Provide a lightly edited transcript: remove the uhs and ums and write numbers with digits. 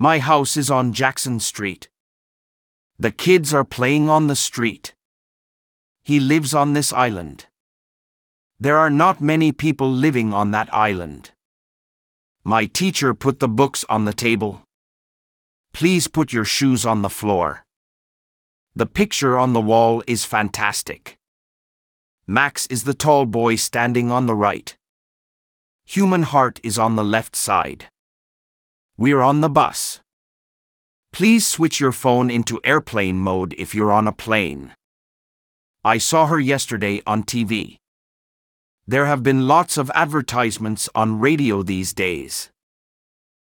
My house is on Jackson Street. The kids are playing on the street. He lives on this island. There are not many people living on that island. My teacher put the books on the table. Please put your shoes on the floor. The picture on the wall is fantastic. Max is the tall boy standing on the right. Human heart is on the left side. We're on the bus. Please switch your phone into airplane mode if you're on a plane. I saw her yesterday on TV. There have been lots of advertisements on radio these days.